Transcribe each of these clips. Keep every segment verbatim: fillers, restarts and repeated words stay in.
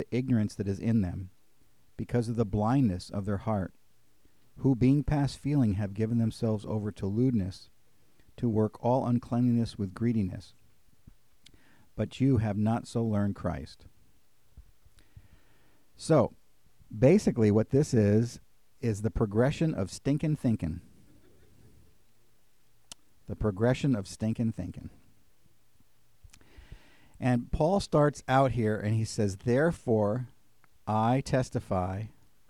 the ignorance that is in them, because of the blindness of their heart, who being past feeling have given themselves over to lewdness, to work all uncleanliness with greediness. But you have not so learned Christ. So, basically what this is, is the progression of stinking thinking. The progression of stinking thinking. And Paul starts out here and he says, therefore, I testify.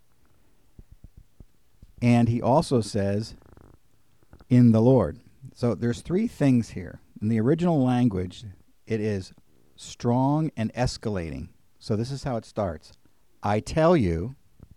And he also says, in the Lord. So there's three things here. In the original language, it is strong and escalating. So this is how it starts. I tell you,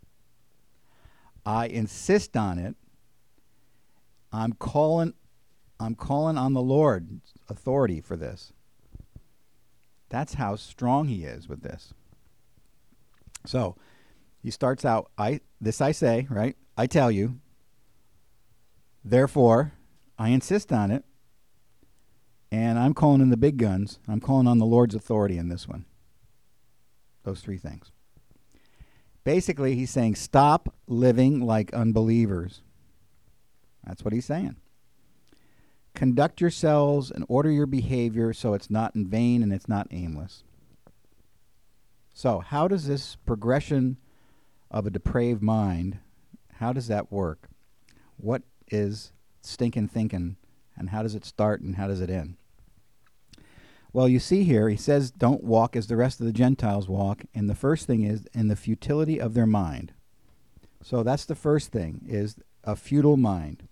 I insist on it, I'm calling I'm calling on the Lord's authority for this. That's how strong he is with this. So he starts out, I this I say, right? I tell you, therefore, I insist on it, and I'm calling in the big guns. I'm calling on the Lord's authority in this one. Those three things. Basically, he's saying, stop living like unbelievers. That's what he's saying. Conduct yourselves and order your behavior so it's not in vain and it's not aimless. So, how does this progression of a depraved mind, how does that work? What is stinking thinking, and how does it start and how does it end? Well, you see here, he says, don't walk as the rest of the Gentiles walk, and the first thing is in the futility of their mind. So that's the first thing, is a futile mind.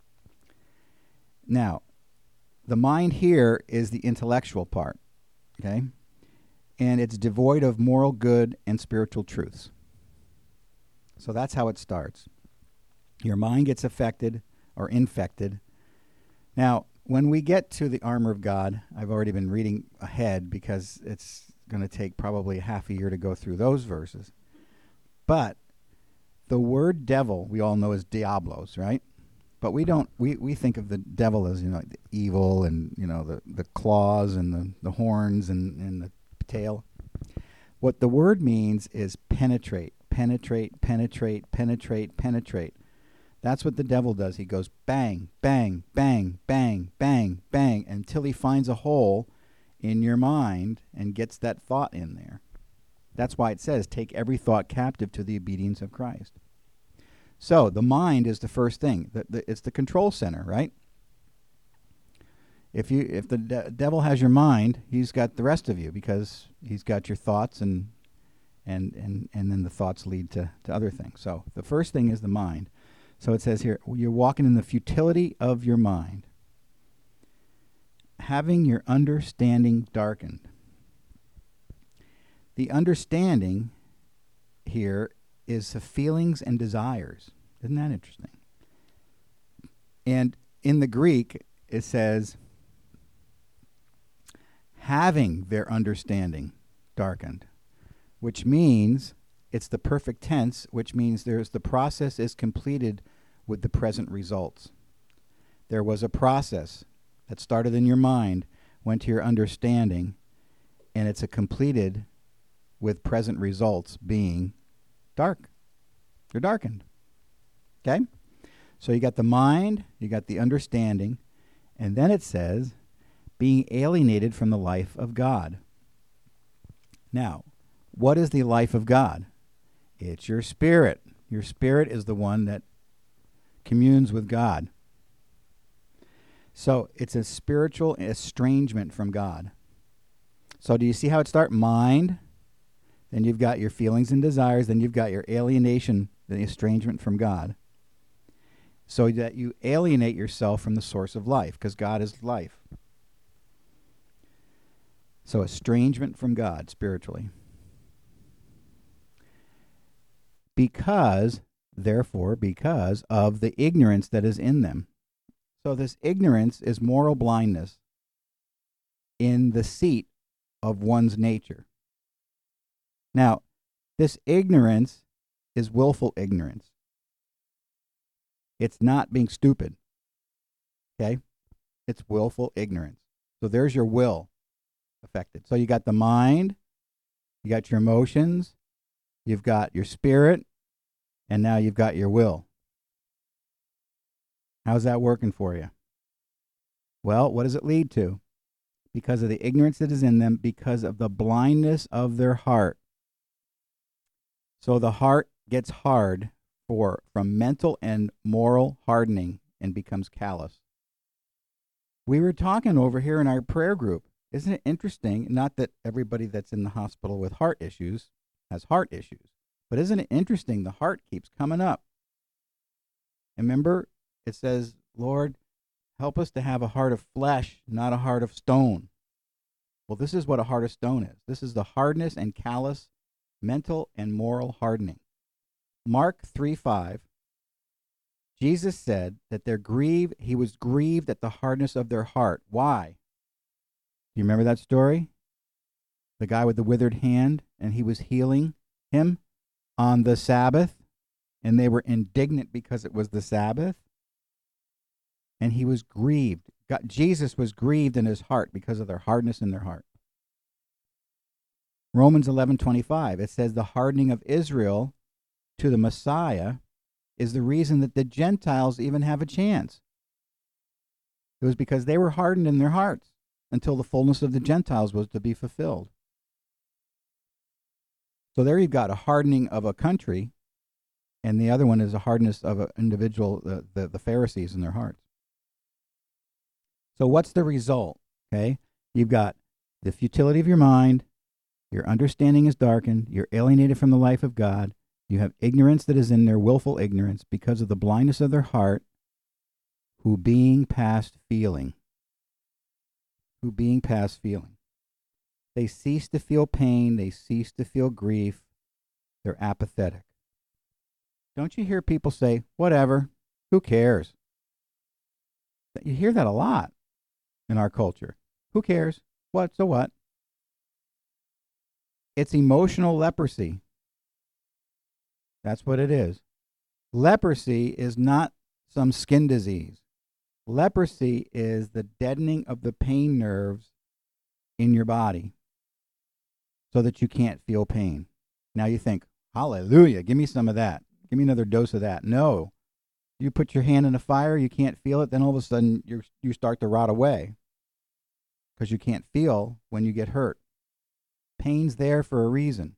Now, the mind here is the intellectual part, okay? And it's devoid of moral good and spiritual truths. So that's how it starts. Your mind gets affected or infected. Now, when we get to the armor of God, I've already been reading ahead because it's going to take probably half a year to go through those verses. But the word devil, we all know as diablos, right? But we don't, we, we think of the devil as, you know, the evil and, you know, the, the claws and the, the horns and, and the tail. What the word means is penetrate, penetrate, penetrate, penetrate, penetrate. That's what the devil does. He goes bang, bang, bang, bang, bang, bang, until he finds a hole in your mind and gets that thought in there. That's why it says, take every thought captive to the obedience of Christ. So the mind is the first thing. The, the, it's the control center, right? If you if the de- devil has your mind, he's got the rest of you because he's got your thoughts, and and and and then the thoughts lead to, to other things. So the first thing is the mind. So it says here, you're walking in the futility of your mind, having your understanding darkened. The understanding here is the feelings and desires. Isn't that interesting? And in the Greek, it says, having their understanding darkened, which means it's the perfect tense, which means there's the process is completed with the present results. There was a process that started in your mind, went to your understanding, and it's a completed with present results being dark. They're darkened. Okay? So you got the mind, you got the understanding, and then it says, being alienated from the life of God. Now, what is the life of God? It's your spirit. Your spirit is the one that communes with God. So it's a spiritual estrangement from God. So do you see how it starts? Mind, then you've got your feelings and desires, then you've got your alienation, the estrangement from God. So that you alienate yourself from the source of life, because God is life. So estrangement from God spiritually. Because, therefore, because of the ignorance that is in them. So this ignorance is moral blindness in the seat of one's nature. Now, this ignorance is willful ignorance. It's not being stupid. Okay? It's willful ignorance. So there's your will affected. So you got the mind, You got your emotions, you've got your spirit, and now you've got your will. How's that working for you? Well, what does it lead to? Because of the ignorance that is in them, because of the blindness of their heart. So the heart gets hard for from mental and moral hardening and becomes callous. We were talking over here in our prayer group. Isn't it interesting? Not that everybody that's in the hospital with heart issues has heart issues, but isn't it interesting? The heart keeps coming up. And remember, it says, Lord, help us to have a heart of flesh, not a heart of stone. Well, this is what a heart of stone is. This is the hardness and callous, mental and moral hardening. Mark three five, Jesus said that they're grieved, he was grieved at the hardness of their heart. Why? Do you remember that story? The guy with the withered hand, and he was healing him on the Sabbath, and they were indignant because it was the Sabbath. And he was grieved. God, Jesus was grieved in his heart because of their hardness in their heart. Romans eleven twenty-five, it says the hardening of Israel to the Messiah is the reason that the Gentiles even have a chance. It was because they were hardened in their hearts until the fullness of the Gentiles was to be fulfilled. So there you've got a hardening of a country, and the other one is a hardness of an individual, the, the, the Pharisees in their hearts. So what's the result? Okay, you've got the futility of your mind, your understanding is darkened, you're alienated from the life of God, you have ignorance that is in their willful ignorance because of the blindness of their heart, who being past feeling, who being past feeling. They cease to feel pain, they cease to feel grief, they're apathetic. Don't you hear people say, whatever, who cares? You hear that a lot in our culture. Who cares? What? So what? It's emotional leprosy. That's what it is. Leprosy is not some skin disease. Leprosy is the deadening of the pain nerves in your body so that you can't feel pain. Now you think, hallelujah, give me some of that. Give me another dose of that. No. You put your hand in a fire, you can't feel it, then all of a sudden you you start to rot away because you can't feel when you get hurt. Pain's there for a reason.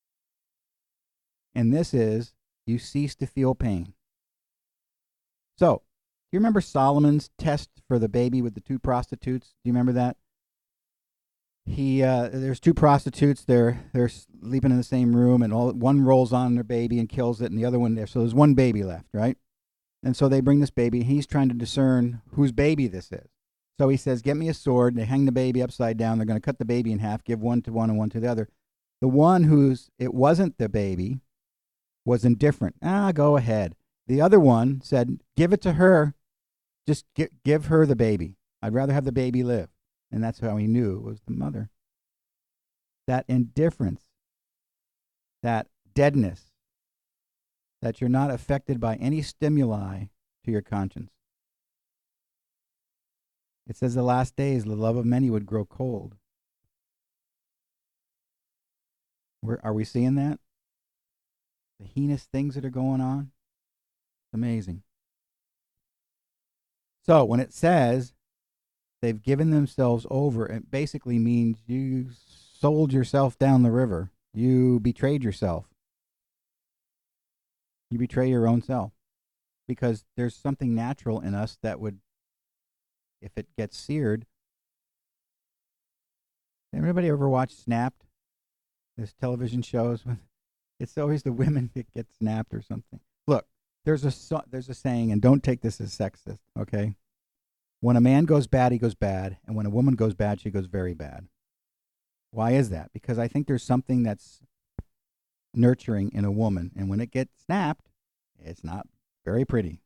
And this is, you cease to feel pain. So, do you remember Solomon's test for the baby with the two prostitutes? Do you remember that? He, uh, there's two prostitutes. They're they're sleeping in the same room, and all one rolls on their baby and kills it, and the other one there. So there's one baby left, right? And so they bring this baby, and he's trying to discern whose baby this is. So he says, "Get me a sword." They hang the baby upside down. They're going to cut the baby in half, give one to one and one to the other. The one whose it wasn't the baby was indifferent. Ah, go ahead. The other one said, "Give it to her. Just gi- give her the baby. I'd rather have the baby live." And that's how he knew it was the mother. That indifference, that deadness, that you're not affected by any stimuli to your conscience. It says the last days, the love of many would grow cold. Where, are we seeing that? The heinous things that are going on? It's amazing. So when it says they've given themselves over, it basically means you sold yourself down the river. You betrayed yourself. You betray your own self. Because there's something natural in us that would, if it gets seared. Everybody ever watch Snapped? This television shows. It's always the women that get snapped or something. Look, there's a so, there's a saying, and don't take this as sexist, okay? When a man goes bad, he goes bad, and when a woman goes bad, she goes very bad. Why is that? Because I think there's something that's nurturing in a woman, and when it gets snapped, it's not very pretty.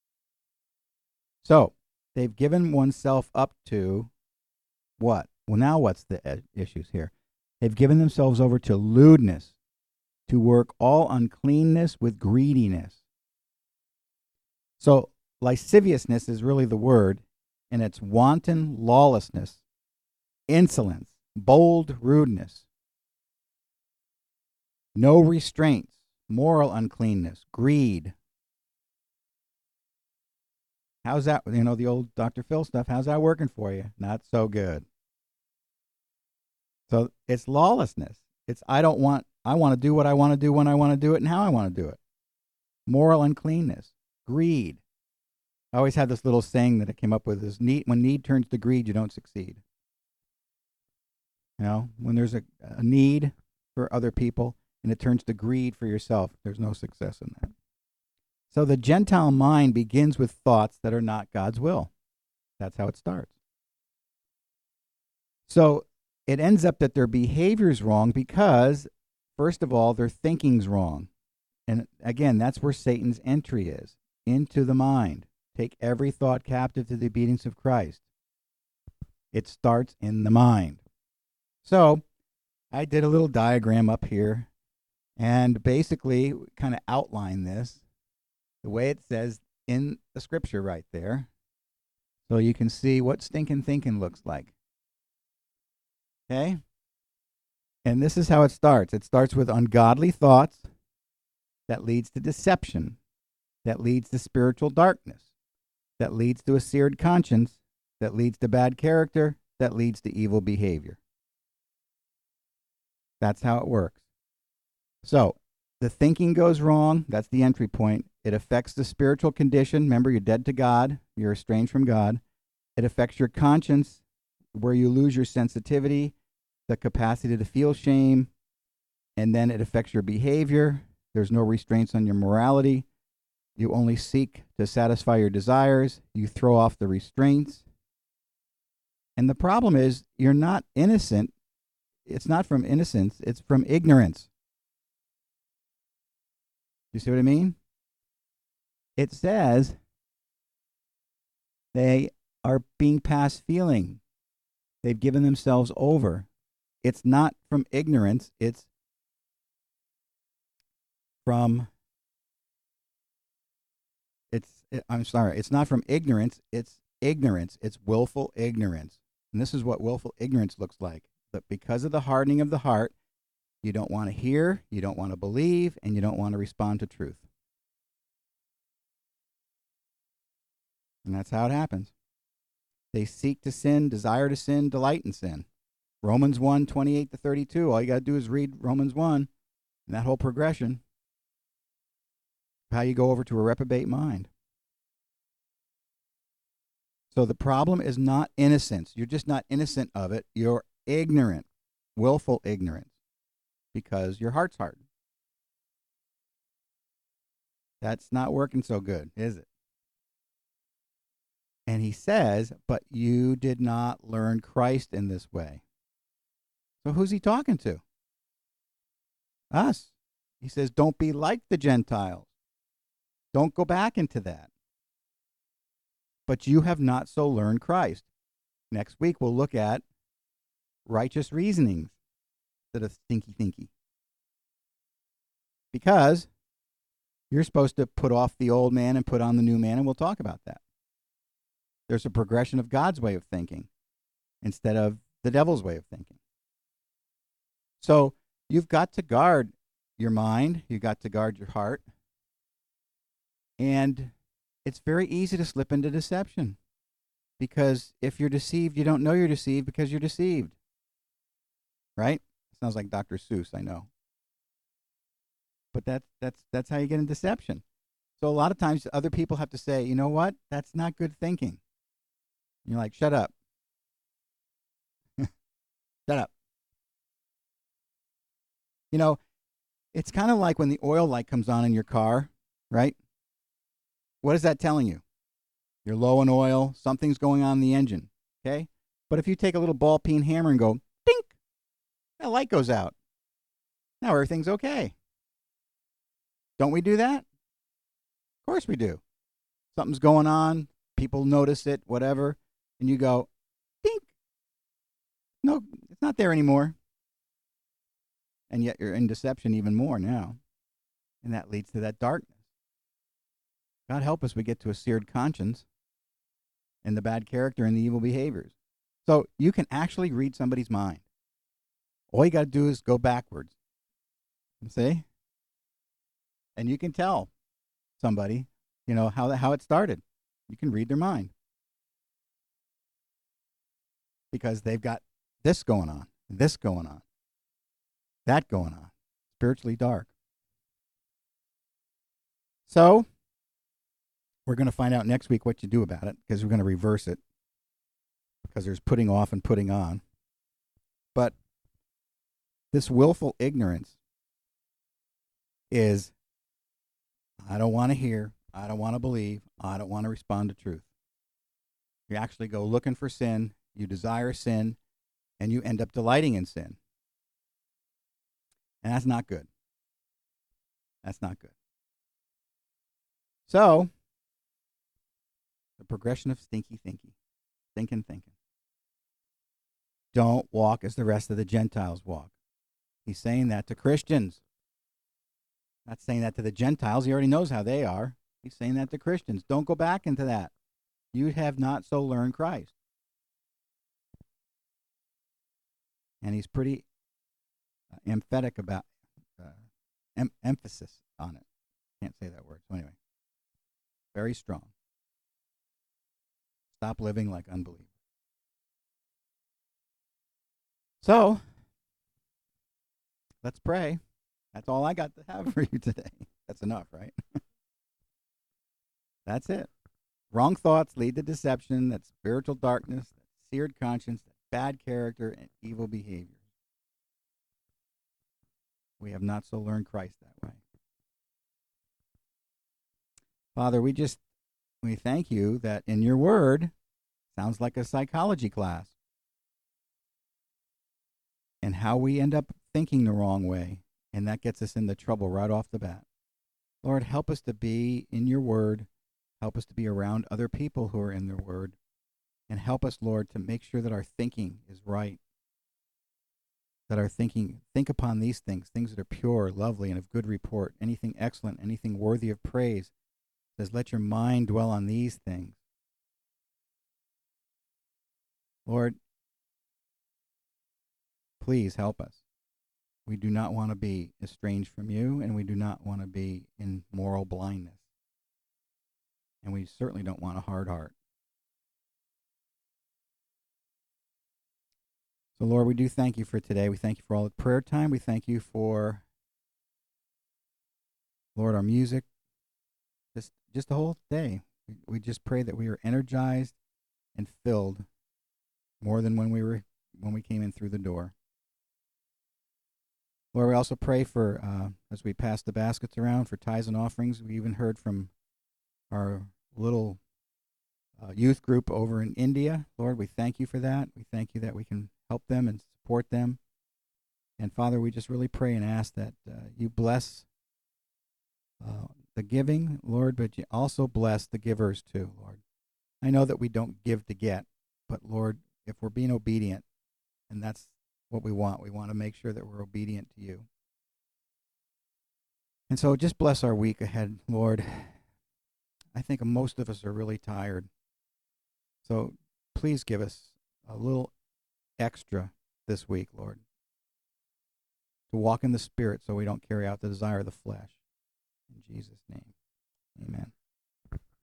So, they've given oneself up to what? Well, now what's the uh, issues here? They've given themselves over to lewdness, to work all uncleanness with greediness. So, lasciviousness is really the word, and it's wanton lawlessness, insolence, bold rudeness. no restraints, moral uncleanness, greed. How's that? You know, the old Doctor Phil stuff. How's that working for you? Not so good. So it's lawlessness. It's I don't want, I want to do what I want to do when I want to do it and how I want to do it. Moral uncleanness, greed. I always had this little saying that I came up with is need, when need turns to greed, you don't succeed. You know, when there's a, a need for other people and it turns to greed for yourself, there's no success in that. So the Gentile mind begins with thoughts that are not God's will. That's how it starts. So it ends up that their behavior's wrong because, first of all, their thinking's wrong. And again, that's where Satan's entry is, into the mind. Take every thought captive to the obedience of Christ. It starts in the mind. So I did a little diagram up here and basically kind of outline this the way it says in the scripture right there, so you can see what stinking thinking looks like. Okay? And this is how it starts. It starts with ungodly thoughts that leads to deception, that leads to spiritual darkness, that leads to a seared conscience, that leads to bad character, that leads to evil behavior. That's how it works. So, the thinking goes wrong. That's the entry point. It affects the spiritual condition. Remember, you're dead to God. You're estranged from God. It affects your conscience, where you lose your sensitivity, the capacity to feel shame, and then it affects your behavior. There's no restraints on your morality. You only seek to satisfy your desires. You throw off the restraints. And the problem is, you're not innocent. It's not from innocence. It's from ignorance. You see what I mean? It says they are being past feeling. They've given themselves over. It's not from ignorance. It's from, it's, it, I'm sorry, it's not from ignorance. It's ignorance. It's willful ignorance. And this is what willful ignorance looks like. But because of the hardening of the heart, you don't want to hear, you don't want to believe, and you don't want to respond to truth. And that's how it happens. They seek to sin, desire to sin, delight in sin. Romans one, twenty-eight to thirty-two. All you got to do is read Romans one and that whole progression. How you go over to a reprobate mind. So the problem is not innocence. You're just not innocent of it. You're ignorant, willful ignorance, because your heart's hardened. That's not working so good, is it? And he says, but you did not learn Christ in this way. So who's he talking to? Us. He says, don't be like the Gentiles. Don't go back into that. But you have not so learned Christ. Next week we'll look at righteous reasonings instead of stinky thinky. Because you're supposed to put off the old man and put on the new man, and we'll talk about that. There's a progression of God's way of thinking instead of the devil's way of thinking. So you've got to guard your mind. You've got to guard your heart. And it's very easy to slip into deception. Because if you're deceived, you don't know you're deceived because you're deceived. Right? Sounds like Doctor Seuss, I know. But that's, that's, that's how you get in deception. So a lot of times other people have to say, you know what? That's not good thinking. And you're like, shut up. Shut up. You know, it's kind of like when the oil light comes on in your car, right? What is that telling you? You're low on oil, something's going on in the engine, okay? But if you take a little ball peen hammer and go, dink, that light goes out. Now everything's okay. Don't we do that? Of course we do. Something's going on, people notice it, whatever, and you go, dink. No, it's not there anymore. And yet you're in deception even more now. And that leads to that darkness. God help us, we get to a seared conscience and the bad character and the evil behaviors. So you can actually read somebody's mind. All you got to do is go backwards. See? And you can tell somebody, you know, how, how it started. You can read their mind. Because they've got this going on, this going on, that going on. Spiritually dark. So, we're going to find out next week what you do about it, because we're going to reverse it. Because there's putting off and putting on. But this willful ignorance is, I don't want to hear, I don't want to believe, I don't want to respond to truth. You actually go looking for sin, you desire sin, and you end up delighting in sin. And that's not good. That's not good. So, the progression of stinky thinky, thinking, thinking. Don't walk as the rest of the Gentiles walk. He's saying that to Christians. Not saying that to the Gentiles. He already knows how they are. He's saying that to Christians. Don't go back into that. You have not so learned Christ. And he's pretty uh, emphatic about uh, em- emphasis on it. Can't say that word. So anyway, very strong. Stop living like unbelievers. So, let's pray. That's all I got to have for you today. That's enough, right? That's it. Wrong thoughts lead to deception. That's spiritual darkness. That's seared conscience. That's bad character and evil behavior. We have not so learned Christ that way. Father, we just, we thank you that in your word, sounds like a psychology class. And how we end up thinking the wrong way. And that gets us into trouble right off the bat. Lord, help us to be in your word. Help us to be around other people who are in their word. And help us, Lord, to make sure that our thinking is right. That our thinking, think upon these things, things that are pure, lovely, and of good report, anything excellent, anything worthy of praise. It says, let your mind dwell on these things. Lord, please help us. We do not want to be estranged from you, and we do not want to be in moral blindness. And we certainly don't want a hard heart. So, Lord, we do thank you for today. We thank you for all the prayer time. We thank you for, Lord, our music, just, just the whole day. We, we just pray that we are energized and filled more than when we were when we came in through the door. Lord, we also pray for, uh, as we pass the baskets around for tithes and offerings. We even heard from our little uh, youth group over in India. Lord, we thank you for that. We thank you that we can help them and support them. And Father, we just really pray and ask that uh, you bless uh, the giving, Lord, but you also bless the givers too, Lord. I know that we don't give to get, but Lord, if we're being obedient, and that's what we want. We want to make sure that we're obedient to you. And so just bless our week ahead, Lord. I think most of us are really tired. So please give us a little extra this week, Lord, to walk in the Spirit so we don't carry out the desire of the flesh. In Jesus' name, amen.